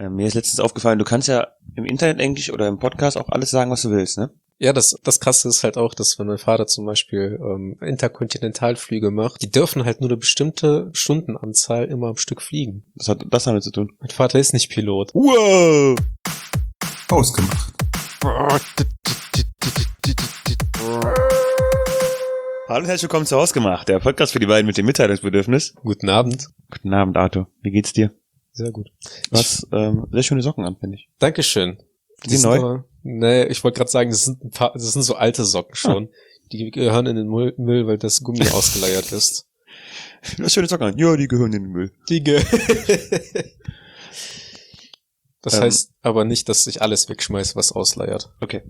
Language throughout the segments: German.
Mir ist letztens aufgefallen, du kannst ja im Internet eigentlich oder im Podcast auch alles sagen, was du willst, ne? Ja, das Krasse ist halt auch, dass wenn mein Vater zum Beispiel Interkontinentalflüge macht, die dürfen halt nur eine bestimmte Stundenanzahl immer am Stück fliegen. Was hat das damit zu tun? Mein Vater ist nicht Pilot. Wow! Ausgemacht. Hallo und herzlich willkommen zu Ausgemacht, der Podcast für die beiden mit dem Mitteilungsbedürfnis. Guten Abend. Guten Abend, Arthur. Wie geht's dir? Sehr gut. Du hast sehr schöne Socken an, finde ich. Dankeschön. Die neu? Aber, nee, ich wollte gerade sagen, das sind so alte Socken schon. Die gehören in den Müll, weil das Gummi ausgeleiert ist. Du hast schöne Socken an. Ja, die gehören in den Müll. Das heißt aber nicht, dass ich alles wegschmeiße, was ausleiert. Okay.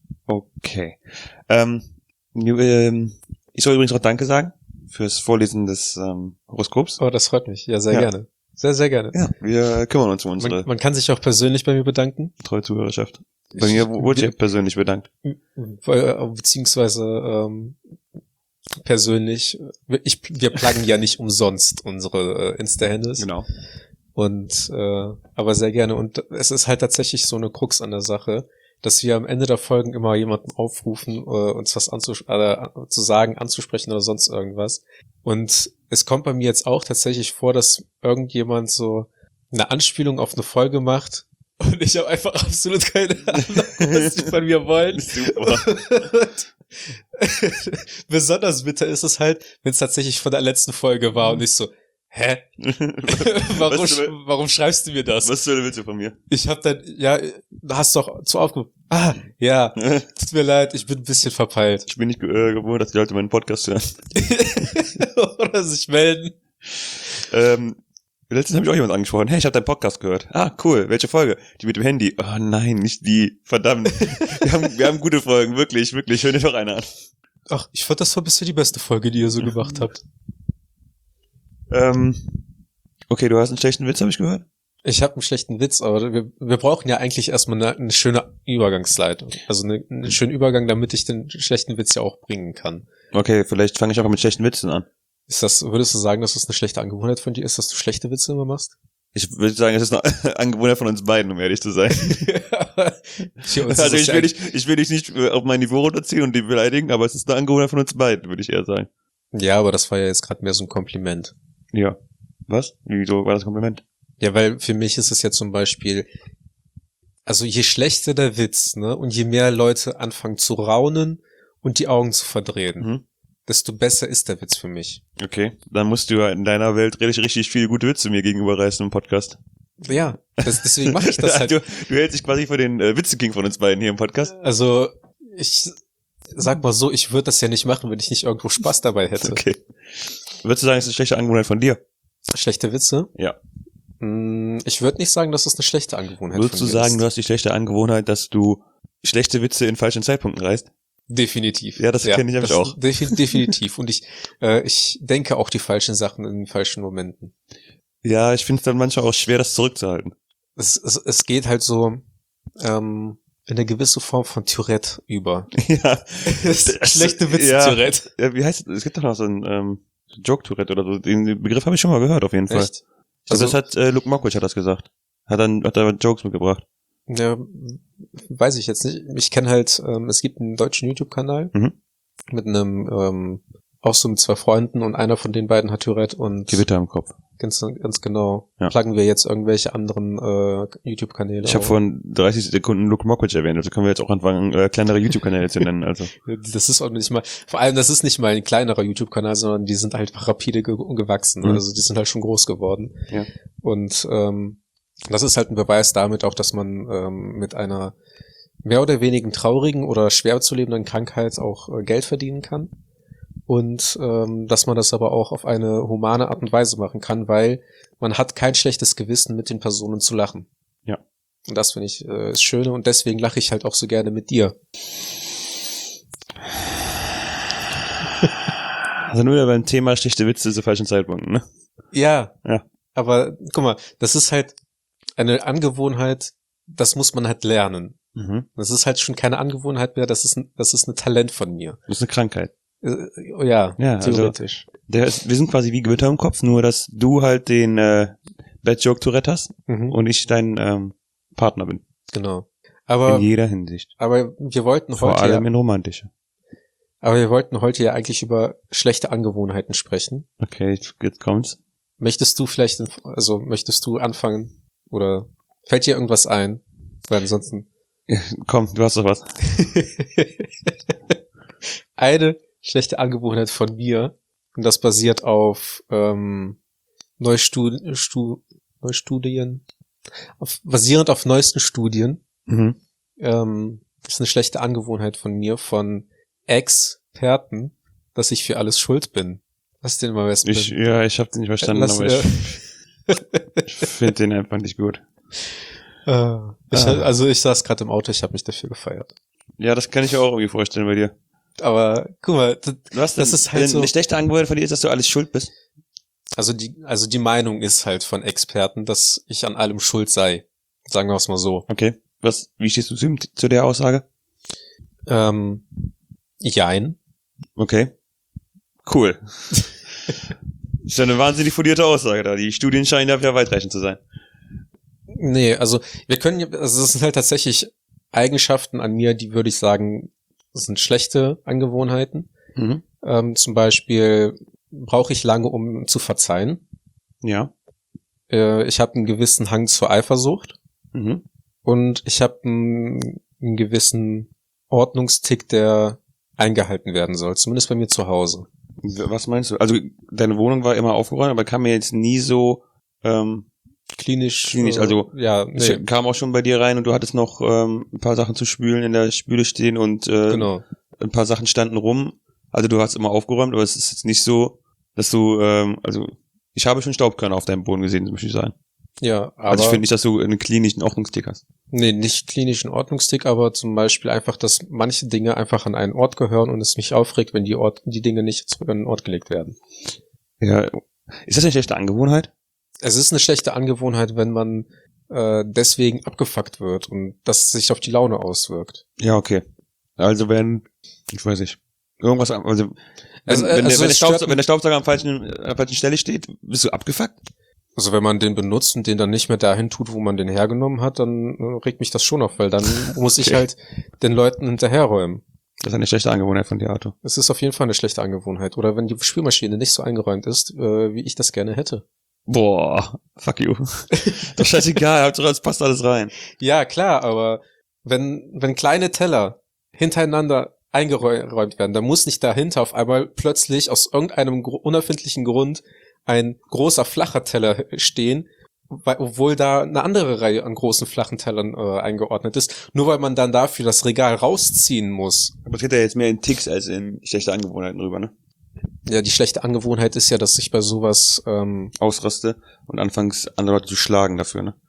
Ich soll übrigens auch Danke sagen fürs Vorlesen des Horoskops. Oh, das freut mich. Ja, sehr gerne. Sehr, sehr gerne. Ja, wir kümmern uns um unsere Man kann sich auch persönlich bei mir bedanken. treue Zuhörerschaft. Bei mir wurde ich persönlich bedankt. Beziehungsweise persönlich. Wir pluggen ja nicht umsonst unsere Insta-Handles. Genau. Und aber sehr gerne. Und es ist halt tatsächlich so eine Krux an der Sache, dass wir am Ende der Folgen immer jemanden aufrufen, uns was zu sagen, anzusprechen oder sonst irgendwas. Und es kommt bei mir jetzt auch tatsächlich vor, dass irgendjemand so eine Anspielung auf eine Folge macht und ich habe einfach absolut keine Ahnung, was die von mir wollen. Super. Besonders bitter ist es halt, wenn es tatsächlich von der letzten Folge war und ich so, hä? Warum schreibst du mir das? Was willst du von mir? Ich hab dann, ja, hast doch zu aufgerufen. Ah, ja, tut mir leid, ich bin ein bisschen verpeilt. Ich bin nicht gewohnt, dass die Leute meinen Podcast hören. Oder sich melden. Letztens habe ich auch jemand angesprochen. Hey, ich habe deinen Podcast gehört. Ah, cool. Welche Folge? Die mit dem Handy. Oh nein, nicht die. Verdammt. wir haben gute Folgen. Wirklich, wirklich. Hör dir doch eine an. Ach, ich fand, das war bisher die beste Folge, die ihr so gemacht habt. Okay, du hast einen schlechten Witz, habe ich gehört? Ich habe einen schlechten Witz, aber wir brauchen ja eigentlich erstmal eine schöne Übergangsleitung. Also einen schönen Übergang, damit ich den schlechten Witz ja auch bringen kann. Okay, vielleicht fange ich auch mit schlechten Witzen an. Würdest du sagen, dass das eine schlechte Angewohnheit von dir ist, dass du schlechte Witze immer machst? Ich würde sagen, es ist eine Angewohnheit von uns beiden, um ehrlich zu sein. Also ich will dich nicht auf mein Niveau runterziehen und die beleidigen, aber es ist eine Angewohnheit von uns beiden, würde ich eher sagen. Ja, aber das war ja jetzt gerade mehr so ein Kompliment. Ja. Was? Wieso war das Kompliment? Ja, weil für mich ist es ja zum Beispiel, also je schlechter der Witz, ne, und je mehr Leute anfangen zu raunen und die Augen zu verdrehen, desto besser ist der Witz für mich. Okay, dann musst du ja in deiner Welt richtig viele gute Witze mir gegenüber reißen im Podcast. Ja, deswegen mache ich das halt. Du hältst dich quasi für den Witze-King von uns beiden hier im Podcast. Also, ich sag mal so, ich würde das ja nicht machen, wenn ich nicht irgendwo Spaß dabei hätte. Okay. Würdest du sagen, es ist eine schlechte Angewohnheit von dir? Schlechte Witze? Ja. Ich würde nicht sagen, dass es eine schlechte Angewohnheit von mir ist. Würdest du sagen, du hast die schlechte Angewohnheit, dass du schlechte Witze in falschen Zeitpunkten reißt? Definitiv. Ja, das kenne ich nämlich auch. Definitiv. Und ich denke auch die falschen Sachen in den falschen Momenten. Ja, ich finde es dann manchmal auch schwer, das zurückzuhalten. Es geht halt so in eine gewisse Form von Tourette über. Ja. Schlechte Witze-Tourette. Ja, wie heißt es? Es gibt doch noch so ein Joke-Tourette oder so. Den Begriff habe ich schon mal gehört, auf jeden Fall. Echt? Also das hat Luke Mockridge hat das gesagt. Hat er Jokes mitgebracht. Ja, weiß ich jetzt nicht. Ich kenne halt, es gibt einen deutschen YouTube-Kanal mit einem, auch so mit 2 Freunden und einer von den beiden hat Tourette und Gewitter im Kopf. Ganz genau. Ja. Pluggen wir jetzt irgendwelche anderen YouTube-Kanäle. Ich habe vorhin 30 Sekunden Luke Mockridge erwähnt, also können wir jetzt auch anfangen, kleinere YouTube-Kanäle zu nennen. Also das ist auch nicht mal, vor allem das ist nicht mal ein kleinerer YouTube-Kanal, sondern die sind halt rapide gewachsen. Also die sind halt schon groß geworden. Ja. Und das ist halt ein Beweis damit auch, dass man mit einer mehr oder weniger traurigen oder schwer zu lebenden Krankheit auch Geld verdienen kann. Und dass man das aber auch auf eine humane Art und Weise machen kann, weil man hat kein schlechtes Gewissen, mit den Personen zu lachen. Ja. Und das finde ich das Schöne und deswegen lache ich halt auch so gerne mit dir. Also nur beim Thema schlechte Witze zu falschen Zeitpunkten, ne? Ja. Ja. Aber guck mal, das ist halt eine Angewohnheit, das muss man halt lernen. Das ist halt schon keine Angewohnheit mehr, das ist ein Talent von mir. Das ist eine Krankheit. Ja, theoretisch. Also wir sind quasi wie Gewitter im Kopf, nur dass du halt den Bad Joke Tourette hast und ich dein Partner bin. Genau. Aber in jeder Hinsicht. Aber wir wollten vor heute allem in romantischer. Aber wir wollten heute ja eigentlich über schlechte Angewohnheiten sprechen. Okay, jetzt kommt's. Möchtest du anfangen? Oder fällt dir irgendwas ein? Weil ansonsten. Ja, komm, du hast doch was. Eine schlechte Angewohnheit von mir, und das basiert auf basierend auf neuesten Studien, ist eine schlechte Angewohnheit von mir, von Experten, dass ich für alles schuld bin. Was den immer besten? Ich hab den nicht verstanden, aber ich finde den einfach nicht gut. Ich saß gerade im Auto, ich habe mich dafür gefeiert. Ja, das kann ich auch irgendwie vorstellen bei dir. Aber guck mal, das ist halt so. Eine schlechte Angewohnheit von dir ist, dass du alles schuld bist. Also die Meinung ist halt von Experten, dass ich an allem schuld sei. Sagen wir es mal so. Okay. Wie stehst du zu der Aussage? Jein. Okay. Cool. Das ist ja eine wahnsinnig fundierte Aussage da. Die Studien scheinen da wieder weitreichend zu sein. Nee, also das sind halt tatsächlich Eigenschaften an mir, die würde ich sagen, sind schlechte Angewohnheiten. Zum Beispiel brauche ich lange, um zu verzeihen. Ja. Ich habe einen gewissen Hang zur Eifersucht. Und ich habe einen gewissen Ordnungstick, der eingehalten werden soll. Zumindest bei mir zu Hause. Was meinst du? Also deine Wohnung war immer aufgeräumt, aber kam mir jetzt nie so klinisch. Also ja, nee. Ich kam auch schon bei dir rein und du hattest noch ein paar Sachen zu spülen in der Spüle stehen und genau. Ein paar Sachen standen rum. Also du hast immer aufgeräumt, aber es ist jetzt nicht so, dass du also ich habe schon Staubkörner auf deinem Boden gesehen, muss ich sagen. Ja, aber also ich finde nicht, dass du einen klinischen Ordnungstick hast. Nee, nicht klinischen Ordnungstick, aber zum Beispiel einfach, dass manche Dinge einfach an einen Ort gehören und es mich aufregt, wenn die Dinge nicht zurück an den Ort gelegt werden. Ja, ist das eine schlechte Angewohnheit? Es ist eine schlechte Angewohnheit, wenn man deswegen abgefuckt wird und das sich auf die Laune auswirkt. Ja, okay. Also ich weiß nicht, irgendwas, wenn der Staubsauger an der falschen Stelle steht, bist du abgefuckt? Also wenn man den benutzt und den dann nicht mehr dahin tut, wo man den hergenommen hat, dann regt mich das schon auf, weil dann muss ich halt den Leuten hinterherräumen. Das ist eine schlechte Angewohnheit von dir, Arthur. Es ist auf jeden Fall eine schlechte Angewohnheit. Oder wenn die Spülmaschine nicht so eingeräumt ist, wie ich das gerne hätte. Boah, fuck you. Doch scheißegal, Hauptsache es passt alles rein. Ja, klar, aber wenn kleine Teller hintereinander eingeräumt werden, dann muss nicht dahinter auf einmal plötzlich aus irgendeinem unerfindlichen Grund ein großer flacher Teller stehen, obwohl da eine andere Reihe an großen flachen Tellern eingeordnet ist, nur weil man dann dafür das Regal rausziehen muss. Aber es geht ja jetzt mehr in Ticks als in schlechte Angewohnheiten rüber, ne? Ja, die schlechte Angewohnheit ist ja, dass ich bei sowas ausraste und anfangs andere Leute zu schlagen dafür, ne?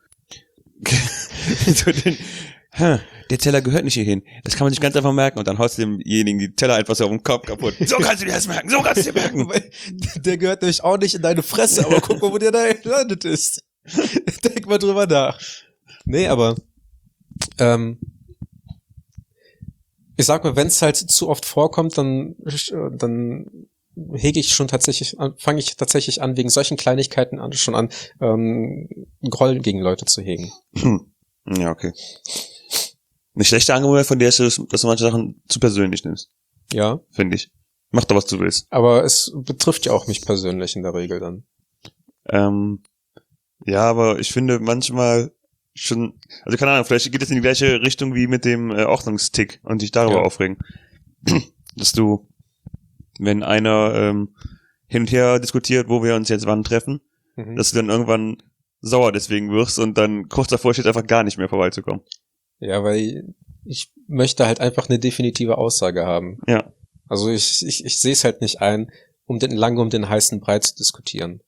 Der Teller gehört nicht hierhin. Das kann man sich ganz einfach merken und dann haust du demjenigen die Teller einfach so auf den Kopf kaputt. So kannst du dir das merken, so kannst du dir merken. Der gehört nämlich auch nicht in deine Fresse, aber guck mal, wo der da gelandet ist. Denk mal drüber nach. Nee, aber ich sag mal, wenn es halt zu oft vorkommt, dann fange ich tatsächlich an, wegen solchen Kleinigkeiten schon an, Groll gegen Leute zu hegen. Ja, okay. Eine schlechte Angewohnheit von dir ist, dass du manche Sachen zu persönlich nimmst. Ja. Finde ich. Mach doch, was du willst. Aber es betrifft ja auch mich persönlich in der Regel dann. Ja, aber ich finde manchmal schon, also keine Ahnung, vielleicht geht es in die gleiche Richtung wie mit dem Ordnungstick und dich darüber aufregen. Dass du, wenn einer hin und her diskutiert, wo wir uns jetzt wann treffen, dass du dann irgendwann sauer deswegen wirst und dann kurz davor steht, einfach gar nicht mehr vorbeizukommen. Ja, weil ich möchte halt einfach eine definitive Aussage haben. Ja. Also ich sehe es halt nicht ein, lange um den heißen Brei zu diskutieren.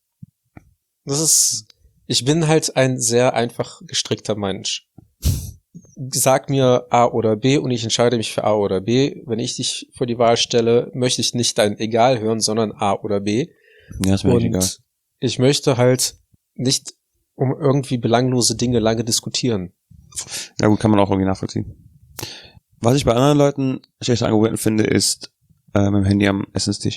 Ich bin halt ein sehr einfach gestrickter Mensch. Sag mir A oder B und ich entscheide mich für A oder B. Wenn ich dich vor die Wahl stelle, möchte ich nicht dein Egal hören, sondern A oder B. Ja, ist mir nicht egal. Ich möchte halt nicht um irgendwie belanglose Dinge lange diskutieren. Ja gut, kann man auch irgendwie nachvollziehen. Was ich bei anderen Leuten schlechte Angewohnheiten finde, ist mit dem Handy am Essenstisch.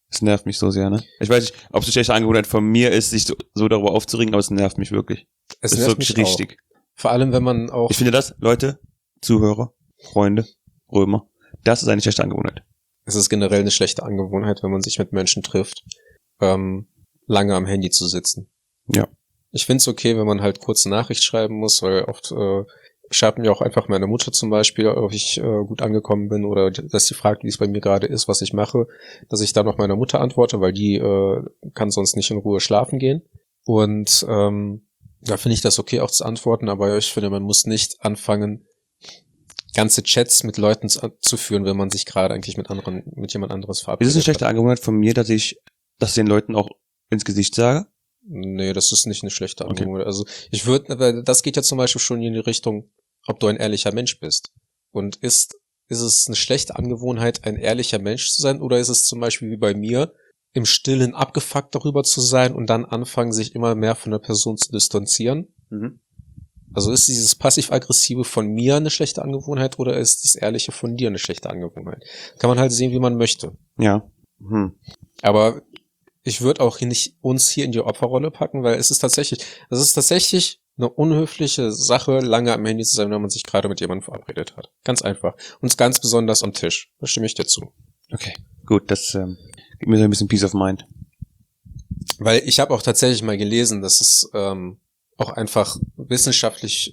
Das nervt mich so sehr, ne? Ich weiß nicht, ob es eine schlechte Angewohnheit von mir ist, sich so darüber aufzuregen, aber es nervt mich wirklich. Es das ist nervt wirklich mich richtig. auch. Vor allem, wenn man auch... Ich finde das, Leute, Zuhörer, Freunde, Römer, das ist eine schlechte Angewohnheit. Es ist generell eine schlechte Angewohnheit, wenn man sich mit Menschen trifft, lange am Handy zu sitzen. Ja. Ich finde es okay, wenn man halt kurze Nachricht schreiben muss, weil oft schreibt mir auch einfach meine Mutter zum Beispiel, ob ich gut angekommen bin oder dass sie fragt, wie es bei mir gerade ist, was ich mache, dass ich dann noch meiner Mutter antworte, weil die kann sonst nicht in Ruhe schlafen gehen. Und da finde ich das okay, auch zu antworten, aber ich finde, man muss nicht anfangen, ganze Chats mit Leuten zu führen, wenn man sich gerade eigentlich mit jemand anderes verabredet. Ist es eine schlechte Angewohnheit von mir, dass ich das den Leuten auch ins Gesicht sage? Nee, das ist nicht eine schlechte Angewohnheit. Okay. Also ich würde, das geht ja zum Beispiel schon in die Richtung, ob du ein ehrlicher Mensch bist. Und ist es eine schlechte Angewohnheit, ein ehrlicher Mensch zu sein, oder ist es zum Beispiel wie bei mir, im Stillen abgefuckt darüber zu sein und dann anfangen, sich immer mehr von der Person zu distanzieren? Mhm. Also ist dieses Passiv-Aggressive von mir eine schlechte Angewohnheit oder ist das Ehrliche von dir eine schlechte Angewohnheit? Kann man halt sehen, wie man möchte. Ja. Aber ich würde auch nicht uns hier in die Opferrolle packen, weil es ist tatsächlich eine unhöfliche Sache, lange am Handy zu sein, wenn man sich gerade mit jemandem verabredet hat. Ganz einfach. Und ganz besonders am Tisch. Da stimme ich dir zu. Okay, gut, das gibt mir so ein bisschen Peace of Mind. Weil ich habe auch tatsächlich mal gelesen, dass es auch einfach wissenschaftliche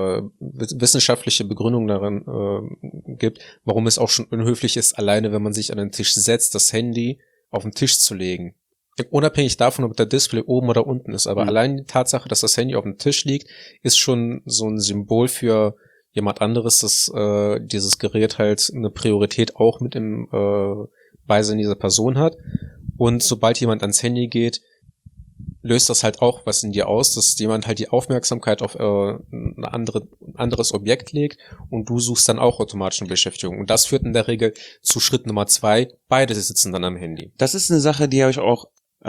Begründungen darin gibt, warum es auch schon unhöflich ist, alleine wenn man sich an den Tisch setzt, das Handy auf den Tisch zu legen. Unabhängig davon, ob der Display oben oder unten ist, aber allein die Tatsache, dass das Handy auf dem Tisch liegt, ist schon so ein Symbol für jemand anderes, dass dieses Gerät halt eine Priorität auch mit im Beisein dieser Person hat. Und sobald jemand ans Handy geht, löst das halt auch was in dir aus, dass jemand halt die Aufmerksamkeit auf ein anderes Objekt legt und du suchst dann auch automatisch eine Beschäftigung. Und das führt in der Regel zu Schritt Nummer 2, beide sitzen dann am Handy. Das ist eine Sache, die habe ich auch,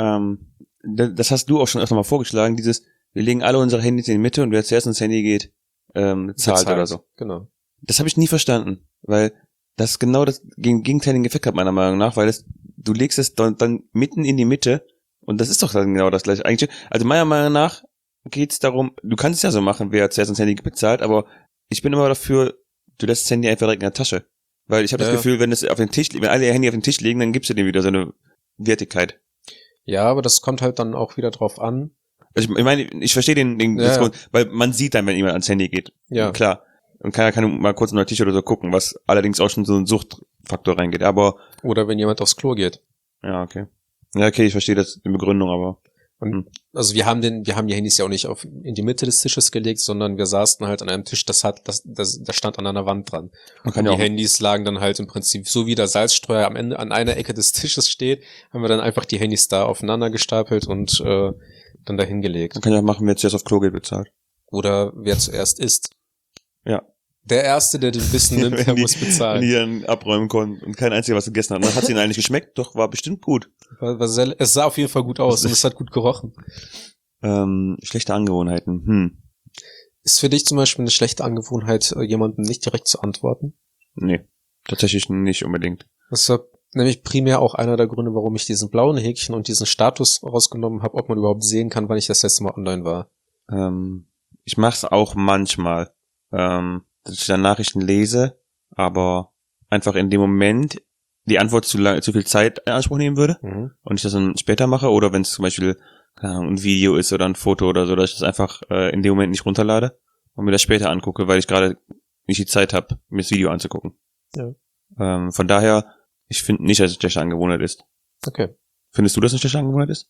das hast du auch schon öfter mal vorgeschlagen, wir legen alle unsere Handys in die Mitte und wer zuerst ins Handy geht, zahlt oder so. Genau. Das habe ich nie verstanden, weil das genau das gegenteilige Effekt hat meiner Meinung nach, weil du legst es dann mitten in die Mitte. Und das ist doch dann genau das gleiche. Eigentlich, also meiner Meinung nach geht's darum, du kannst es ja so machen, wer zuerst ins Handy bezahlt, aber ich bin immer dafür, du lässt das Handy einfach direkt in der Tasche. Weil ich habe das Gefühl, wenn alle ihr Handy auf den Tisch legen, dann gibst du dem wieder so eine Wertigkeit. Ja, aber das kommt halt dann auch wieder drauf an. Also ich meine, ich verstehe den Grund, weil man sieht dann, wenn jemand ans Handy geht. Ja. Klar. Und kann mal kurz unter Tisch oder so gucken, was allerdings auch schon so ein Suchtfaktor reingeht, aber. Oder wenn jemand aufs Klo geht. Ja, okay. Ja, okay, ich verstehe das, die Begründung, aber. Und, also wir haben die Handys ja auch nicht in die Mitte des Tisches gelegt, sondern wir saßen halt an einem Tisch, das stand an einer Wand dran. Und die Handys lagen dann halt im Prinzip, so wie der Salzstreuer am Ende an einer Ecke des Tisches steht, haben wir dann einfach die Handys da aufeinander gestapelt und dann dahin gelegt. Man kann ja machen, wer zuerst auf Klo geht, bezahlt. Oder wer zuerst isst. Ja. Der Erste, der den Bissen nimmt, der muss bezahlen. Wenn die dann abräumen konnten und kein einziger was gegessen hat. Dann hat es ihnen eigentlich geschmeckt, doch war bestimmt gut. Es sah auf jeden Fall gut aus und es hat gut gerochen. Schlechte Angewohnheiten. Ist für dich zum Beispiel eine schlechte Angewohnheit, jemandem nicht direkt zu antworten? Nee, tatsächlich nicht unbedingt. Das ist nämlich primär auch einer der Gründe, warum ich diesen blauen Häkchen und diesen Status rausgenommen habe, ob man überhaupt sehen kann, wann ich das letzte Mal online war. Ich mach's auch manchmal. Dass ich dann Nachrichten lese, aber einfach in dem Moment die Antwort zu viel Zeit in Anspruch nehmen würde und ich das dann später mache oder wenn es zum Beispiel ein Video ist oder ein Foto oder so, dass ich das einfach in dem Moment nicht runterlade und mir das später angucke, weil ich gerade nicht die Zeit habe, mir das Video anzugucken. Ja. Von daher, ich finde nicht, dass es eine schlechte Angewohnheit ist. Okay. Findest du, dass es eine schlechte Angewohnheit ist?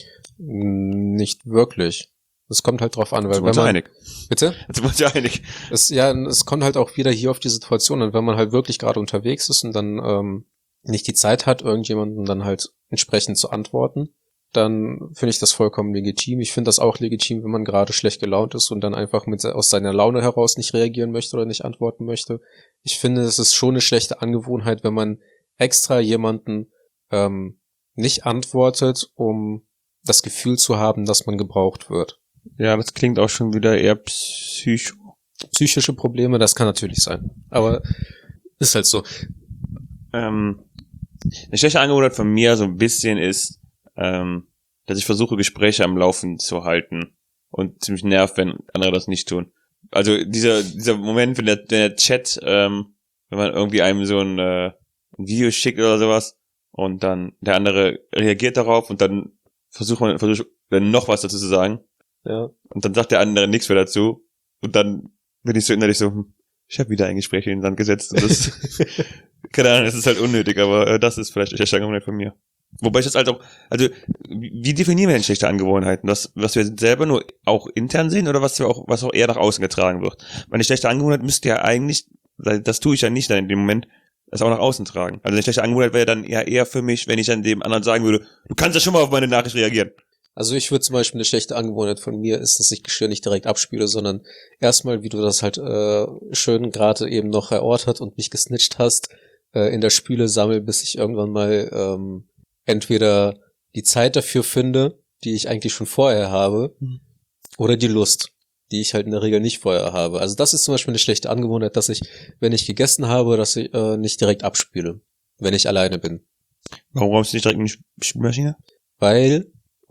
Nicht wirklich. Es kommt halt drauf an, weil wenn man... einig. Bitte? Jetzt sind wir uns ja einig. Es kommt halt auch wieder hier auf die Situation an, wenn man halt wirklich gerade unterwegs ist und dann nicht die Zeit hat, irgendjemandem dann halt entsprechend zu antworten, dann finde ich das vollkommen legitim. Ich finde das auch legitim, wenn man gerade schlecht gelaunt ist und dann einfach aus seiner Laune heraus nicht reagieren möchte oder nicht antworten möchte. Ich finde, es ist schon eine schlechte Angewohnheit, wenn man extra jemanden nicht antwortet, um das Gefühl zu haben, dass man gebraucht wird. Ja, das klingt auch schon wieder eher psychische Probleme, das kann natürlich sein. Aber ist halt so. Eine schlechte Angewohnheit von mir so ein bisschen ist, dass ich versuche, Gespräche am Laufen zu halten und ziemlich nervt, wenn andere das nicht tun. Also dieser Moment, wenn der Chat, wenn man irgendwie einem so ein Video schickt oder sowas und dann der andere reagiert darauf und dann versucht dann noch was dazu zu sagen. Ja. Und dann sagt der andere nichts mehr dazu und dann bin ich so innerlich so, ich habe wieder ein Gespräch in den Sand gesetzt und das, keine Ahnung, das ist halt unnötig, aber das ist vielleicht eine schlechte Angewohnheit von mir. Wobei ich das halt auch, also wie definieren wir denn schlechte Angewohnheiten? Das, was wir selber nur auch intern sehen oder was auch eher nach außen getragen wird? Weil eine schlechte Angewohnheit müsste ja eigentlich, das tue ich ja nicht dann in dem Moment, das auch nach außen tragen. Also eine schlechte Angewohnheit wäre ja dann eher für mich, wenn ich dann dem anderen sagen würde, du kannst ja schon mal auf meine Nachricht reagieren. Also ich würde zum Beispiel, eine schlechte Angewohnheit von mir ist, dass ich Geschirr nicht direkt abspüle, sondern erstmal, wie du das halt schön gerade eben noch erörtert und mich gesnitcht hast, in der Spüle sammel, bis ich irgendwann mal entweder die Zeit dafür finde, die ich eigentlich schon vorher habe, oder die Lust, die ich halt in der Regel nicht vorher habe. Also das ist zum Beispiel eine schlechte Angewohnheit, dass ich, wenn ich gegessen habe, dass ich nicht direkt abspüle, wenn ich alleine bin. Warum räumst du nicht direkt in die Spülmaschine? Weil,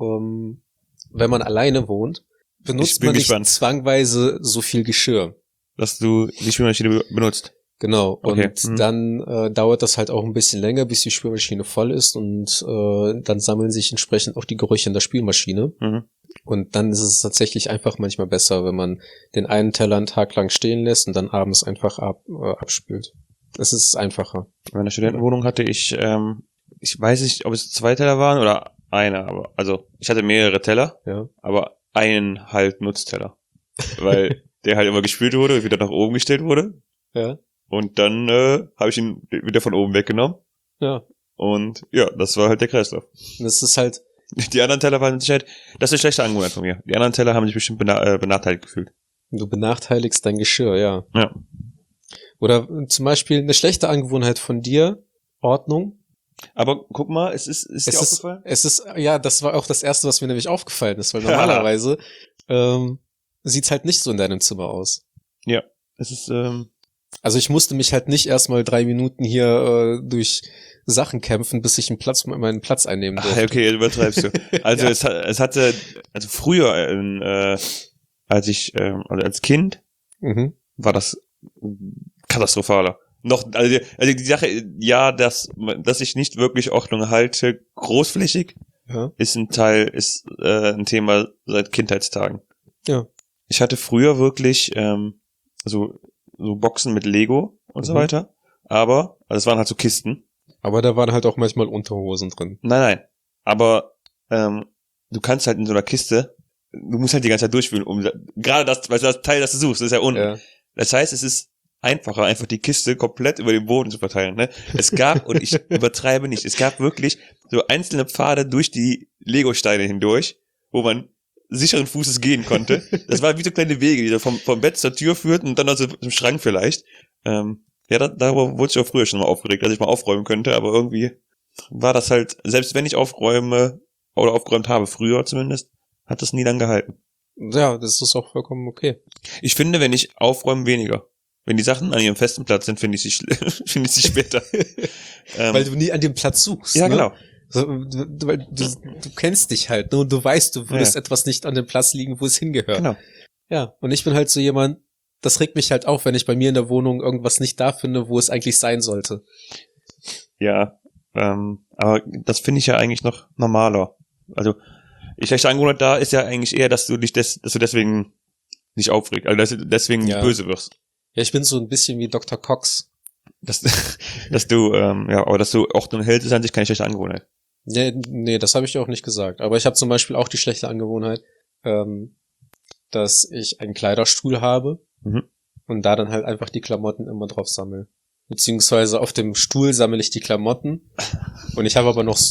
wenn man alleine wohnt, benutzt man nicht zwangweise so viel Geschirr. Dass du die Spülmaschine benutzt. Genau, Okay. Und dann dauert das halt auch ein bisschen länger, bis die Spülmaschine voll ist und dann sammeln sich entsprechend auch die Gerüche in der Spülmaschine. Mhm. Und dann ist es tatsächlich einfach manchmal besser, wenn man den einen Teller einen Tag lang stehen lässt und dann abends einfach abspült. Es ist einfacher. In meiner Studentenwohnung hatte ich weiß nicht, ob es 2 Teller waren oder einer, aber also ich hatte mehrere Teller, Ja. aber einen halt Nutzteller. Weil der halt immer gespült wurde und wieder nach oben gestellt wurde. Ja. Und dann habe ich ihn wieder von oben weggenommen. Ja. Und ja, das war halt der Kreislauf. Das ist halt, Die anderen Teller waren mit Sicherheit, das ist eine schlechte Angewohnheit von mir. Die anderen Teller haben sich bestimmt benachteiligt gefühlt. du benachteiligst dein Geschirr, ja. Ja. Oder zum Beispiel eine schlechte Angewohnheit von dir, Ordnung. Aber guck mal, ist dir aufgefallen? Ja, das war auch das Erste, was mir nämlich aufgefallen ist, weil normalerweise sieht's halt nicht so in deinem Zimmer aus. Ja, es ist, Also ich musste mich halt nicht erstmal 3 Minuten hier durch Sachen kämpfen, bis ich meinen Platz einnehmen durfte. ach, okay, übertreibst du. Also Ja. es hatte, also früher, als Kind, war das katastrophaler. Also die Sache, ja, dass ich nicht wirklich Ordnung halte, großflächig, Ja. ist ein Thema seit Kindheitstagen. Ja. Ich hatte früher wirklich so Boxen mit Lego und so weiter, aber, also es waren halt so Kisten. Aber da waren halt auch manchmal Unterhosen drin. Nein, aber du kannst halt in so einer Kiste, du musst halt die ganze Zeit durchführen, gerade das, weil das Teil, das du suchst, das ist ja unten. Ja. Das heißt, es ist einfacher, einfach die Kiste komplett über den Boden zu verteilen. Ne? Es gab, und ich übertreibe nicht, es gab wirklich so einzelne Pfade durch die Lego-Steine hindurch, wo man sicheren Fußes gehen konnte. Das waren wie so kleine Wege, die so vom Bett zur Tür führten und dann also zum Schrank vielleicht. Darüber wurde ich auch früher schon mal aufgeregt, dass ich mal aufräumen könnte, aber irgendwie war das halt, selbst wenn ich aufräume oder aufgeräumt habe, früher zumindest, hat das nie lang gehalten. Ja, das ist auch vollkommen okay. Ich finde, wenn ich aufräume, weniger. Wenn die Sachen an ihrem festen Platz sind, finde ich sie später. Weil du nie an dem Platz suchst. Ja, ne? genau. So, du kennst dich halt, ne? Und du weißt, du würdest etwas nicht an dem Platz liegen, wo es hingehört. Genau. Ja, und ich bin halt so jemand, das regt mich halt auf, wenn ich bei mir in der Wohnung irgendwas nicht da finde, wo es eigentlich sein sollte. Ja, aber das finde ich ja eigentlich noch normaler. Also, die schlechte Angewohnheit da ist ja eigentlich eher, dass du deswegen nicht aufregst, also dass du deswegen böse wirst. Ja, ich bin so ein bisschen wie Dr. Cox. Dass du Ordnung hältst, ist an sich keine schlechte Angewohnheit. Nee, das habe ich auch nicht gesagt. Aber ich habe zum Beispiel auch die schlechte Angewohnheit, dass ich einen Kleiderstuhl habe und da dann halt einfach die Klamotten immer drauf sammle. Beziehungsweise auf dem Stuhl sammle ich die Klamotten und ich habe aber noch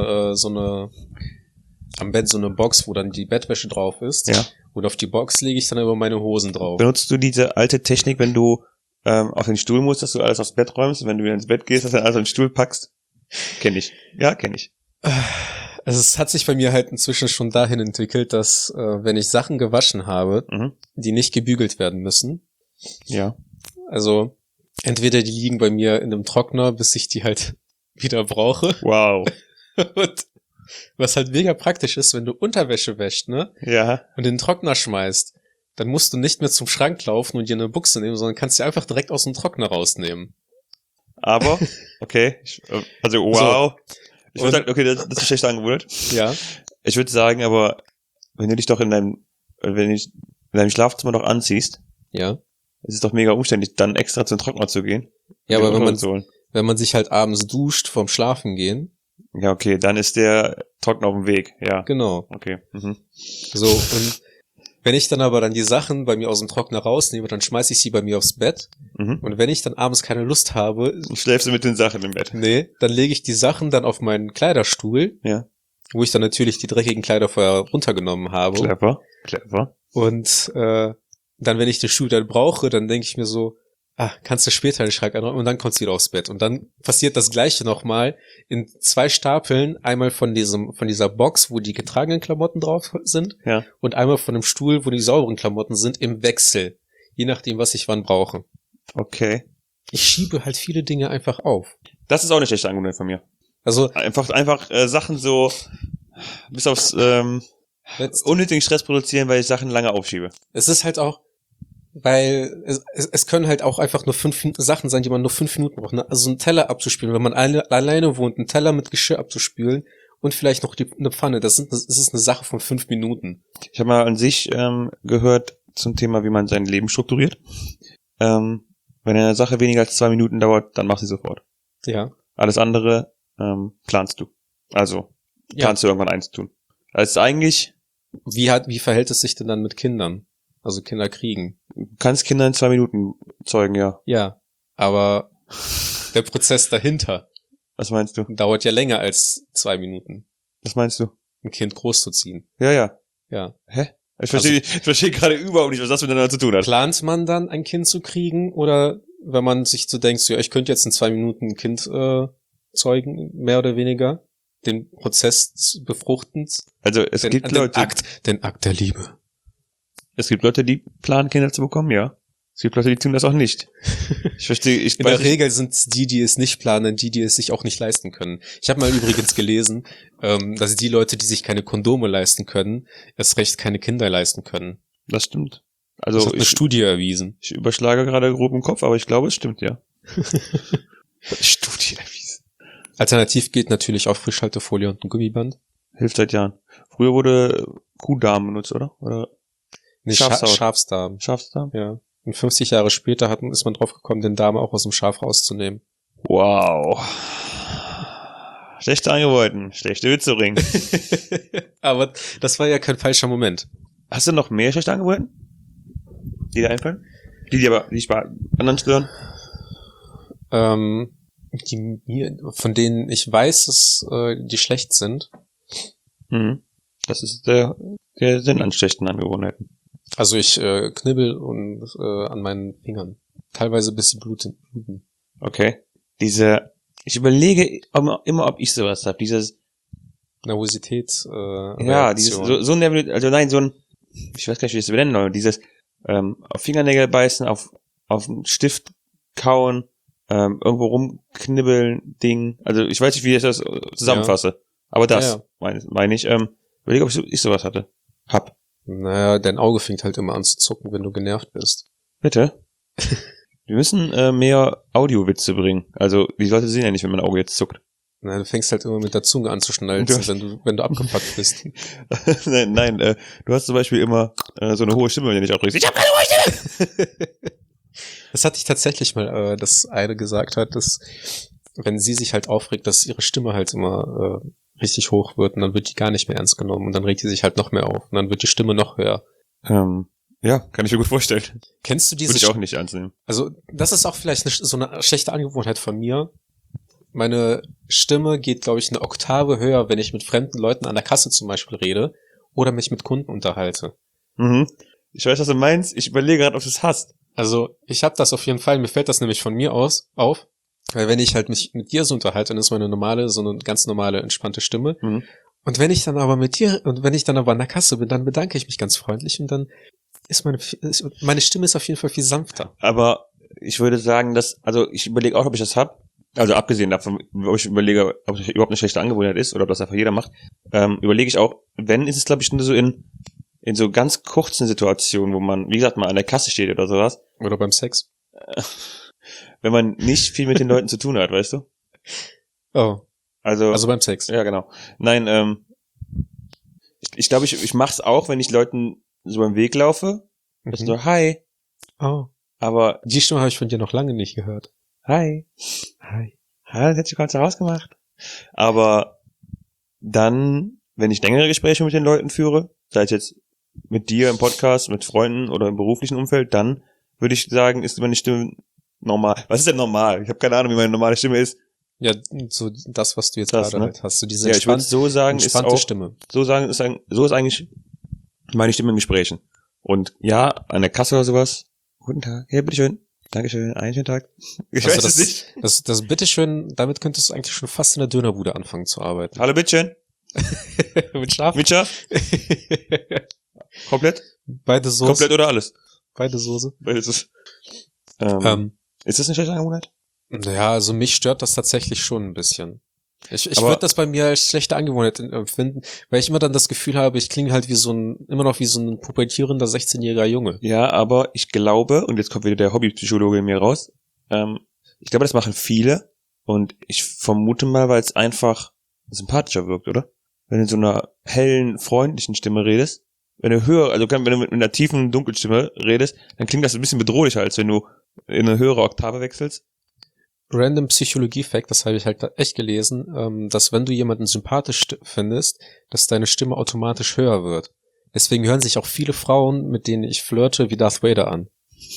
am Bett so eine Box, wo dann die Bettwäsche drauf ist. Ja. Und auf die Box lege ich dann immer meine Hosen drauf. Benutzt du diese alte Technik, wenn du auf den Stuhl musst, dass du alles aufs Bett räumst und wenn du wieder ins Bett gehst, dass du alles auf den Stuhl packst? Kenn ich. Ja, kenn ich. Also es hat sich bei mir halt inzwischen schon dahin entwickelt, dass wenn ich Sachen gewaschen habe, die nicht gebügelt werden müssen. Ja. Also entweder die liegen bei mir in einem Trockner, bis ich die halt wieder brauche. Wow. Und was halt mega praktisch ist, wenn du Unterwäsche wäschst, ne? Ja. Und in den Trockner schmeißt, dann musst du nicht mehr zum Schrank laufen und dir eine Buchse nehmen, sondern kannst sie einfach direkt aus dem Trockner rausnehmen. Aber, okay. Also, wow. Ich würde sagen, okay, das ist eine schlechte Angewohnheit. Ja. Ich würde sagen, aber wenn du dich doch in deinem Schlafzimmer doch anziehst, Ja. es ist doch mega umständlich, dann extra zum Trockner zu gehen. Ja, aber wenn man sich halt abends duscht vorm Schlafen gehen. Ja, okay, dann ist der Trockner auf dem Weg, ja. Genau. Okay. Mhm. So, und wenn ich dann aber die Sachen bei mir aus dem Trockner rausnehme, dann schmeiße ich sie bei mir aufs Bett. Mhm. Und wenn ich dann abends keine Lust habe, Schläfst du mit den Sachen im Bett? nee, dann lege ich die Sachen dann auf meinen Kleiderstuhl, Ja. wo ich dann natürlich die dreckigen Kleider vorher runtergenommen habe. Clever. Und dann, wenn ich den Stuhl dann brauche, dann denke ich mir so, kannst du später den Schrank anräumen und dann kommst du wieder aufs Bett. Und dann passiert das Gleiche nochmal in 2 Stapeln, einmal von dieser Box, wo die getragenen Klamotten drauf sind, Ja. und einmal von dem Stuhl, wo die sauberen Klamotten sind, im Wechsel. Je nachdem, was ich wann brauche. Okay. Ich schiebe halt viele Dinge einfach auf. Das ist auch eine schlechte Angewohnheit von mir. Also, Einfach Sachen so bis aufs unnötigen Stress produzieren, weil ich Sachen lange aufschiebe. es ist halt auch, weil es können halt auch einfach nur 5 Sachen sein, die man nur 5 Minuten braucht. Ne? Also einen Teller abzuspülen, wenn man alleine wohnt, einen Teller mit Geschirr abzuspülen und vielleicht noch eine Pfanne. Das ist eine Sache von 5 Minuten. Ich habe mal an sich gehört zum Thema, wie man sein Leben strukturiert. Wenn eine Sache weniger als 2 Minuten dauert, dann mach sie sofort. Ja. Alles andere planst du. Also planst du irgendwann eins tun. Also eigentlich Wie verhält es sich denn dann mit Kindern? Also Kinder kriegen. du kannst Kinder in 2 Minuten zeugen, ja. Ja. Aber der Prozess dahinter Was meinst du? dauert ja länger als 2 Minuten, Was meinst du? ein Kind großzuziehen. Ja. Ja. Hä? Ich verstehe gerade überhaupt nicht, was das miteinander zu tun hat. Plant man dann, ein Kind zu kriegen? Oder wenn man sich so denkt, so, ja, ich könnte jetzt in 2 Minuten ein Kind zeugen, mehr oder weniger, den Prozess des Befruchtens, Also es gibt Leute, den Akt der Liebe. es gibt Leute, die planen, Kinder zu bekommen, ja. Es gibt Leute, die tun das auch nicht. Ich verstehe, In der Regel sind es die es nicht planen, die es sich auch nicht leisten können. Ich habe mal übrigens gelesen, dass die Leute, die sich keine Kondome leisten können, erst recht keine Kinder leisten können. Das stimmt. Das Also hat eine Studie erwiesen. ich überschlage gerade grob im Kopf, aber ich glaube, es stimmt, ja. Studie erwiesen. Alternativ geht natürlich auch Frischhaltefolie und ein Gummiband. Hilft seit Jahren. Früher wurde Kuhdarm benutzt, oder? Oder Nee, Schafshaut. Schafsdarm. Schafsdarm? Ja. Und 50 Jahre später ist man drauf gekommen, den Darm auch aus dem Schaf rauszunehmen. Wow. Schlechte Angewohnheiten, schlechte Witze bringen. Aber das war ja kein falscher Moment. Hast du noch mehr schlechte Angewohnheiten? Die dir einfallen? Die dich bei anderen stören? Von denen ich weiß, dass die schlecht sind. Mhm. Das ist der Sinn an schlechten Angewohnheiten. Also ich knibbel an meinen Fingern. Teilweise bis sie bluten. Okay. Ich überlege immer, ob ich sowas habe. Dieses, Nervosität. ja, dieses, so ein Nervosität, also nein, so ein, ich weiß gar nicht, wie ich es benennen soll, dieses, auf Fingernägel beißen, auf einen Stift kauen, irgendwo rumknibbeln, Ding. Also ich weiß nicht, wie ich das zusammenfasse. Aber das, meine ich, überlege, ob ich sowas hatte. Naja, dein Auge fängt halt immer an zu zucken, wenn du genervt bist. Bitte? Wir müssen mehr Audiowitze bringen. Also, die Leute sehen ja nicht, wenn mein Auge jetzt zuckt. Na, du fängst halt immer mit der Zunge an zu schnalzen, wenn du abgepackt bist. Nein, du hast zum Beispiel immer so eine hohe Stimme, wenn du dich aufregst. Ich hab keine hohe Stimme! Das hatte ich tatsächlich mal, dass eine gesagt hat, dass wenn sie sich halt aufregt, dass ihre Stimme halt immer richtig hoch wird und dann wird die gar nicht mehr ernst genommen und dann regt die sich halt noch mehr auf und dann wird die Stimme noch höher. Ja, kann ich mir gut vorstellen. Kennst du diese? Würde ich auch nicht ernst nehmen. Also, das ist auch vielleicht so eine schlechte Angewohnheit von mir. Meine Stimme geht, glaube ich, eine Oktave höher, wenn ich mit fremden Leuten an der Kasse zum Beispiel rede oder mich mit Kunden unterhalte. Mhm. Ich weiß, was du meinst. Ich überlege gerade, ob du es hast. Also, ich habe das auf jeden Fall. Mir fällt das nämlich von mir auf. Weil wenn ich halt mich mit dir so unterhalte, dann ist meine so eine ganz normale, entspannte Stimme. Mhm. Und wenn ich dann aber an der Kasse bin, dann bedanke ich mich ganz freundlich und dann ist meine Stimme ist auf jeden Fall viel sanfter. Aber ich würde sagen, ich überlege auch, ob ich das hab. Also abgesehen davon, ob ich überlege, ob es überhaupt eine schlechte Angewohnheit ist oder ob das einfach jeder macht, überlege ich auch, wenn, ist es glaube ich nur so in so ganz kurzen Situationen, wo man, wie gesagt, mal an der Kasse steht oder sowas. Oder beim Sex. Wenn man nicht viel mit den Leuten zu tun hat, weißt du? Oh. Also beim Sex. Ja, genau. Nein, ich glaube, ich mach's auch, wenn ich Leuten so beim Weg laufe. Das ist so, hi. Oh. Aber Die Stimme habe ich von dir noch lange nicht gehört. hi. Hi. Das hätte ich gerade rausgemacht. Aber dann, wenn ich längere Gespräche mit den Leuten führe, sei es jetzt mit dir im Podcast, mit Freunden oder im beruflichen Umfeld, dann würde ich sagen, ist meine Stimme normal. Was ist denn normal? Ich habe keine Ahnung, wie meine normale Stimme ist. Ja, so das, was du jetzt Das, gerade ne? halt hast. So diese Ich würde so sagen, ist entspannte auch, Stimme. so ist eigentlich meine Stimme in Gesprächen. Und ja, an der Kasse oder sowas. Guten Tag. Ja, bitteschön. Dankeschön. Einen schönen Tag. Ich weiß es nicht. Das bitteschön, damit könntest du eigentlich schon fast in der Dönerbude anfangen zu arbeiten. Hallo, bitteschön. Mit Schaf? Mit Schaf? Komplett? Beide Soße. Komplett oder alles? Beide Soße. Beides ist. Ist das eine schlechte Angewohnheit? Naja, also mich stört das tatsächlich schon ein bisschen. Ich Aber- würde das bei mir als schlechte Angewohnheit empfinden, weil ich immer dann das Gefühl habe, ich klinge halt immer noch wie so ein pubertierender 16-jähriger Junge. Ja, aber ich glaube, und jetzt kommt wieder der Hobbypsychologe in mir raus, ich glaube, das machen viele und ich vermute mal, weil es einfach sympathischer wirkt, oder? Wenn du in so einer hellen, freundlichen Stimme redest, wenn du wenn du mit einer tiefen Dunkelstimme redest, dann klingt das ein bisschen bedrohlicher, als wenn du in eine höhere Oktave wechselst. Random Psychologie-Fact, das habe ich halt echt gelesen, dass wenn du jemanden sympathisch findest, dass deine Stimme automatisch höher wird. Deswegen hören sich auch viele Frauen, mit denen ich flirte, wie Darth Vader an.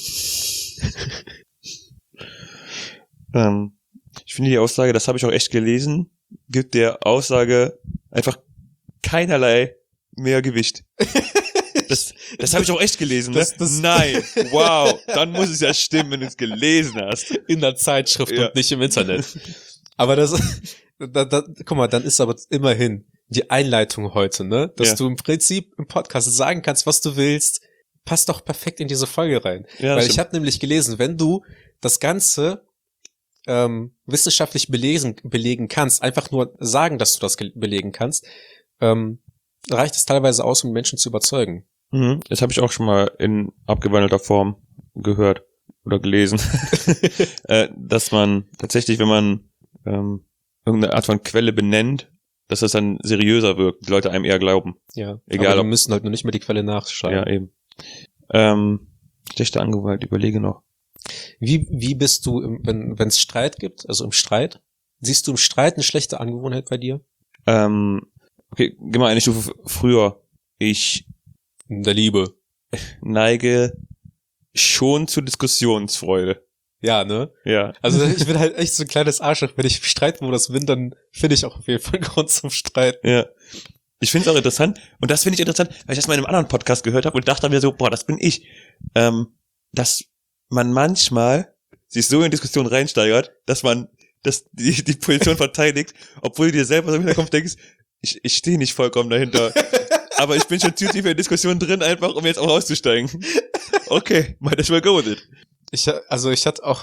Ich finde die Aussage, das habe ich auch echt gelesen, gibt der Aussage einfach keinerlei mehr Gewicht. Das habe ich auch echt gelesen, ne? Nein, wow, dann muss es ja stimmen, wenn du es gelesen hast. In der Zeitschrift Ja. und nicht im Internet. Aber guck mal, dann ist aber immerhin die Einleitung heute, ne? Dass Ja. du im Prinzip im Podcast sagen kannst, was du willst, passt doch perfekt in diese Folge rein. Ja, Weil stimmt. ich habe nämlich gelesen, wenn du das Ganze wissenschaftlich belegen kannst, einfach nur sagen, dass du das belegen kannst, reicht es teilweise aus, um Menschen zu überzeugen. Das habe ich auch schon mal in abgewandelter Form gehört oder gelesen, dass man tatsächlich, wenn man irgendeine Art von Quelle benennt, dass das dann seriöser wirkt, die Leute einem eher glauben. Ja, Egal, aber wir ob- müssen halt nur nicht mehr die Quelle nachschreiben. Ja, eben. Schlechte Angewohnheit, überlege noch. Wie bist du, wenn es Streit gibt, also im Streit? Siehst du im Streit eine schlechte Angewohnheit bei dir? Okay, geh mal eine Stufe früher. Ich In der Liebe. neige schon zu Diskussionsfreude. Ja, ne? Ja. Also ich bin halt echt so ein kleines Arschloch. Wenn ich im Streitmodus bin, dann finde ich auch auf jeden Fall einen Grund zum Streiten. Ja. Ich finde es auch interessant. Und das finde ich interessant, weil ich das mal in einem anderen Podcast gehört habe und dachte mir so, boah, das bin ich. Dass man manchmal sich so in Diskussionen reinsteigert, dass die Position verteidigt, obwohl du dir selber so im Hinterkopf denkst, ich stehe nicht vollkommen dahinter. Aber ich bin schon zu tief in der Diskussion drin, einfach um jetzt auch auszusteigen. Okay, might as well go with it. Ich hatte auch,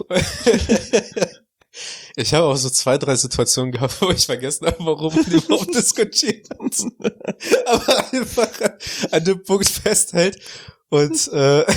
ich habe auch so 2, 3 Situationen gehabt, wo ich vergessen habe, warum wir überhaupt diskutiert haben. Aber einfach an dem Punkt festhält und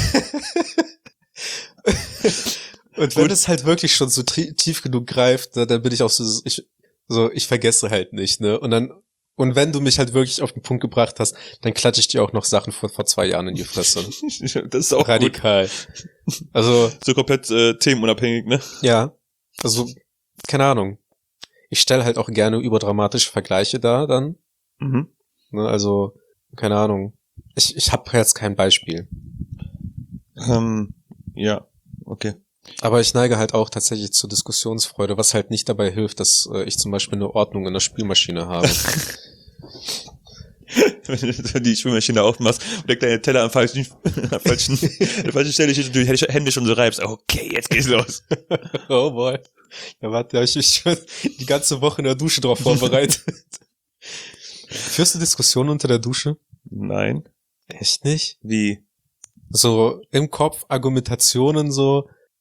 und wenn es halt wirklich schon so tief genug greift, ne, dann bin ich auch ich vergesse halt nicht, ne? Und wenn du mich halt wirklich auf den Punkt gebracht hast, dann klatsche ich dir auch noch Sachen vor 2 Jahren in die Fresse. Das ist auch Radikal. Also, gut. So komplett themenunabhängig, ne? ja, also, keine Ahnung. Ich stelle halt auch gerne überdramatische Vergleiche dar dann. Mhm. Ne, also, keine Ahnung. Ich habe jetzt kein Beispiel. Ja, okay. Aber ich neige halt auch tatsächlich zur Diskussionsfreude, was halt nicht dabei hilft, dass ich zum Beispiel eine Ordnung in der Spülmaschine habe. Wenn du die Spülmaschine aufmachst und der kleine Teller an der falschen Stelle steht und du die Hände schon so reibst. Okay, jetzt geht's los. Oh boy. Ja, warte, da habe ich mich schon die ganze Woche in der Dusche drauf vorbereitet. Führst du Diskussionen unter der Dusche? Nein. Echt nicht? Wie? So im Kopf Argumentationen so,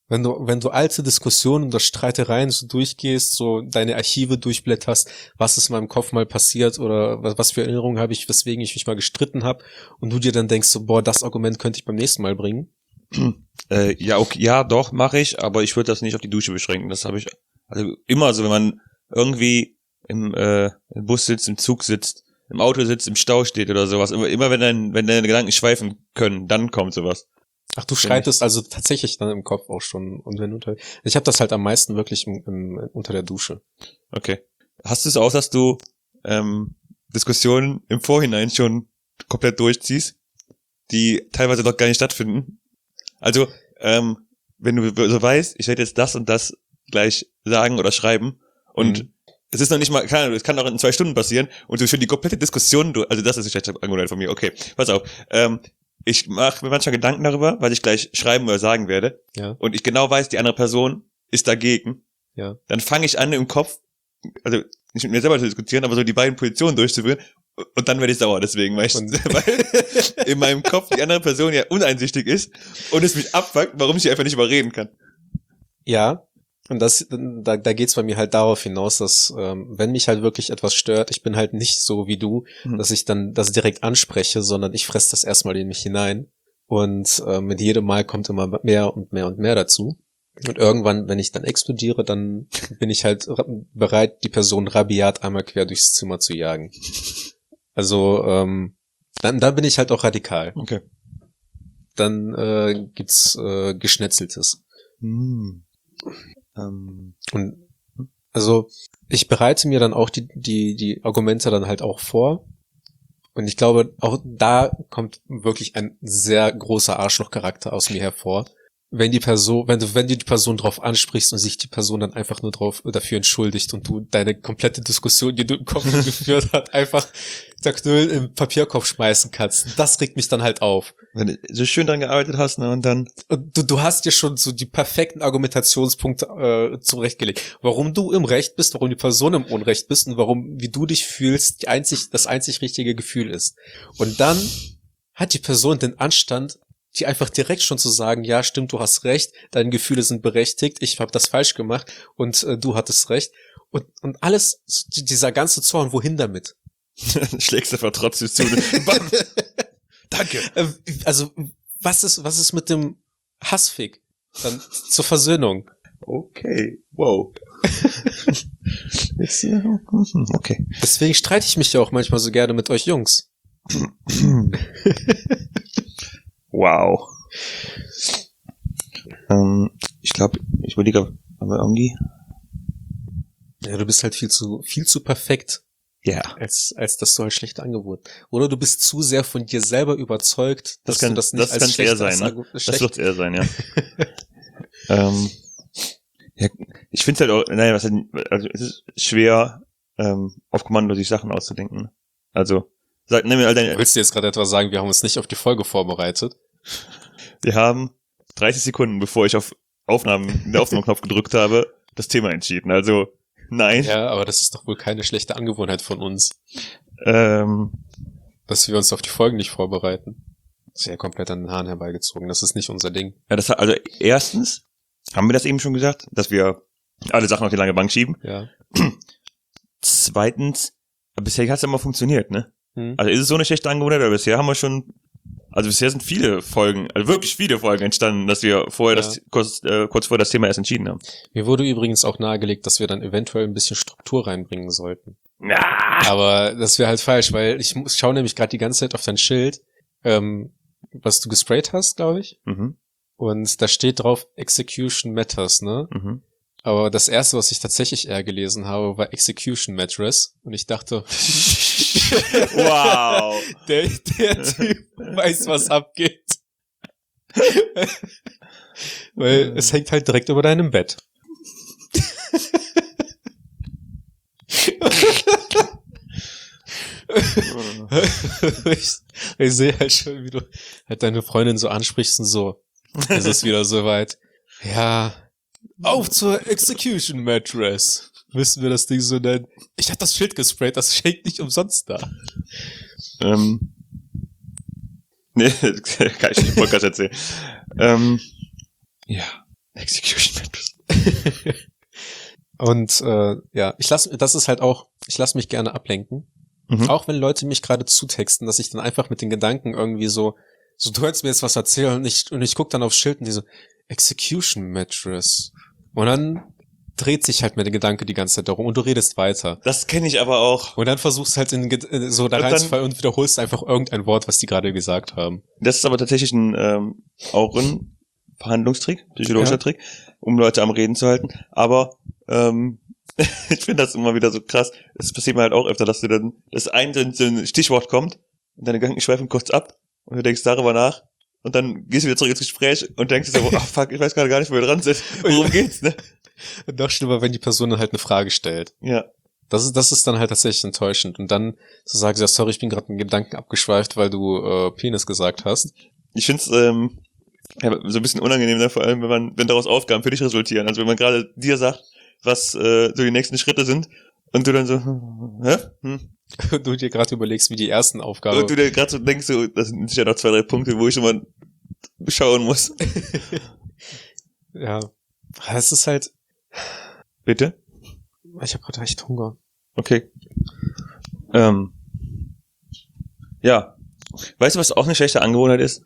Wenn du alte Diskussionen oder Streitereien so durchgehst, so deine Archive durchblätterst, was ist in meinem Kopf mal passiert oder was für Erinnerungen habe ich, weswegen ich mich mal gestritten habe und du dir dann denkst so, boah, das Argument könnte ich beim nächsten Mal bringen. Ja, okay, ja, doch, mache ich, aber ich würde das nicht auf die Dusche beschränken. Das habe ich also immer so, wenn man irgendwie im Bus sitzt, im Zug sitzt, im Auto sitzt, im Stau steht oder sowas. Immer wenn deine Gedanken schweifen können, dann kommt sowas. Ach, du schreitest also tatsächlich dann im Kopf auch schon und wenn ich habe das halt am meisten wirklich unter der Dusche. Okay. Hast du es auch, dass du Diskussionen im Vorhinein schon komplett durchziehst, die teilweise dort gar nicht stattfinden? Also, wenn du so weißt, ich werde jetzt das und das gleich sagen oder schreiben und es ist noch nicht mal, es kann auch in 2 Stunden passieren und du für die komplette Diskussion, also das ist eine schlechte Angewohnheit von mir, okay, pass auf, ich mache mir manchmal Gedanken darüber, was ich gleich schreiben oder sagen werde. Ja. Und ich genau weiß, die andere Person ist dagegen. Ja. Dann fange ich an im Kopf, also nicht mit mir selber zu diskutieren, aber so die beiden Positionen durchzuführen. Und dann werde ich sauer deswegen, weil in meinem Kopf die andere Person ja uneinsichtig ist und es mich abfuckt, warum ich sie einfach nicht überreden kann. Ja. Und da geht's bei mir halt darauf hinaus, dass wenn mich halt wirklich etwas stört, ich bin halt nicht so wie du, dass ich dann das direkt anspreche, sondern ich fresse das erstmal in mich hinein und mit jedem Mal kommt immer mehr und mehr und mehr dazu. Und irgendwann, wenn ich dann explodiere, dann bin ich halt bereit, die Person rabiat einmal quer durchs Zimmer zu jagen. Also dann bin ich halt auch radikal. Okay. Dann gibt's Geschnetzeltes. Und also ich bereite mir dann auch die Argumente dann halt auch vor und ich glaube auch da kommt wirklich ein sehr großer Arschlochcharakter aus mir hervor, wenn die Person, wenn du die Person drauf ansprichst und sich die Person dann einfach nur dafür entschuldigt und du deine komplette Diskussion, die du im Kopf geführt hast, einfach zerknüllen im Papierkorb schmeißen kannst. Das regt mich dann halt auf. Wenn du so schön dran gearbeitet hast, ne, und dann... Du hast dir schon so die perfekten Argumentationspunkte zurechtgelegt. Warum du im Recht bist, warum die Person im Unrecht bist und warum, wie du dich fühlst, das einzig richtige Gefühl ist. Und dann hat die Person den Anstand, die einfach direkt schon zu sagen, ja, stimmt, du hast recht, deine Gefühle sind berechtigt, ich habe das falsch gemacht und du hattest recht. Und alles, dieser ganze Zorn, wohin damit? Schlägst einfach trotzdem zu. Bam. Danke. Also, was ist mit dem Hassfick? Dann zur Versöhnung. Okay. Wow. Okay. Deswegen streite ich mich ja auch manchmal so gerne mit euch Jungs. Wow. Ich glaube, ich überlege, aber irgendwie... Ja, du bist halt viel zu perfekt. Ja. Als dass du halt schlecht angewohnt. Oder du bist zu sehr von dir selber überzeugt, dass du das nicht als schlecht sein, ne? Das wird eher sein, ja. Ja, ich finde halt auch, naja, also es ist schwer, auf Kommando sich Sachen auszudenken. Also, nimm mir all deine... Willst du jetzt gerade etwas sagen, wir haben uns nicht auf die Folge vorbereitet? Wir haben 30 Sekunden, bevor ich auf den Aufnahmeknopf gedrückt habe, das Thema entschieden. Also, nein. Ja, aber das ist doch wohl keine schlechte Angewohnheit von uns. Dass wir uns auf die Folgen nicht vorbereiten. Das ist ja komplett an den Haaren herbeigezogen. Das ist nicht unser Ding. Ja, also erstens haben wir das eben schon gesagt, dass wir alle Sachen auf die lange Bank schieben. Ja. Zweitens, bisher hat es ja immer funktioniert, ne? Also ist es so eine schlechte Angewohnheit, aber bisher sind viele Folgen, also wirklich viele Folgen entstanden, dass wir vorher kurz vorher das Thema erst entschieden haben. Mir wurde übrigens auch nahegelegt, dass wir dann eventuell ein bisschen Struktur reinbringen sollten. Ja. Aber das wäre halt falsch, weil ich schaue nämlich gerade die ganze Zeit auf dein Schild, was du gesprayt hast, glaube ich. Mhm. Und da steht drauf Execution Matters, ne? Mhm. Aber das erste, was ich tatsächlich eher gelesen habe, war Execution Mattress. Und ich dachte, wow, der Typ weiß, was abgeht. Weil es hängt halt direkt über deinem Bett. Ich sehe halt schon, wie du halt deine Freundin so ansprichst und so. Es ist wieder soweit. Ja, auf zur Execution Mattress. Müssen wir das Ding so nennen? Ich hab das Schild gesprayt, das hängt nicht umsonst da. Nee, kann ich nicht im Podcast erzählen. Ja. Execution Mattress. Und ja, ich lasse mich gerne ablenken. Mhm. Auch wenn Leute mich gerade zutexten, dass ich dann einfach mit den Gedanken irgendwie so du hörst mir jetzt was erzählen und ich guck dann aufs Schild und die so, Execution Mattress. Und dann dreht sich halt mir der Gedanke die ganze Zeit darum und du redest weiter. Das kenne ich aber auch. Und dann versuchst halt so da Und reinzufallen und wiederholst einfach irgendein Wort, was die gerade gesagt haben. Das ist aber tatsächlich auch ein Verhandlungstrick, psychologischer Trick, um Leute am Reden zu halten. Aber ich finde das immer wieder so krass. Das passiert mir halt auch öfter, dass du dann so ein Stichwort kommt und deine Gedanken schweifen kurz ab und du denkst darüber nach und dann gehst du wieder zurück ins Gespräch und denkst dir so, oh fuck, ich weiß gerade gar nicht, wo wir dran sind. Worum geht's, ne? Noch schlimmer, wenn die Person dann halt eine Frage stellt. Ja. Das ist dann halt tatsächlich enttäuschend. Und dann so sagst du, ja, sorry, ich bin gerade mit Gedanken abgeschweift, weil du Penis gesagt hast. Ich find's so ein bisschen unangenehm, ne? Vor allem, wenn daraus Aufgaben für dich resultieren. Also wenn man gerade dir sagt, was so die nächsten Schritte sind und du dann so, hä? Und du dir gerade überlegst, wie die ersten Aufgaben. Und du dir gerade so denkst, so, das sind sicher noch 2, 3 Punkte, wo ich schon mal schauen muss. Ja. Es ist halt. Bitte? Ich habe gerade echt Hunger. Okay. Ja. Weißt du, was auch eine schlechte Angewohnheit ist?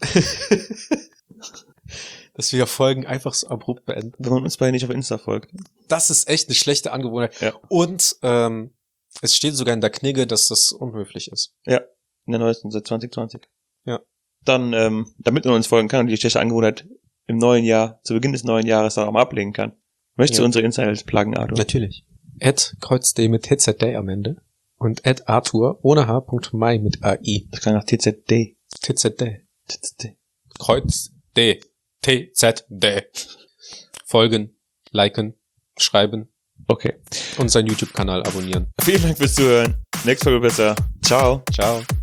Dass wir Folgen einfach so abrupt beenden. Wenn man uns beide nicht auf Insta folgt. Das ist echt eine schlechte Angewohnheit. Ja. Und es steht sogar in der Knigge, dass das unhöflich ist. Ja. In der neuesten seit 2020. Ja. Dann, damit man uns folgen kann und die schlechte Angewohnheit im neuen Jahr, zu Beginn des neuen Jahres dann auch mal ablegen kann. Möchtest du unsere Insights pluggen, Arthur? Natürlich. @kreuzdday mit TZD am Ende. Und @Arthur ohne H.mai mit AI. Das klang nach TZD. TZD. TZD. Kreuz D. TZD. Folgen, liken, schreiben. Okay. Und seinen YouTube-Kanal abonnieren. Vielen Dank fürs Zuhören. Nächste Folge besser. Ciao. Ciao.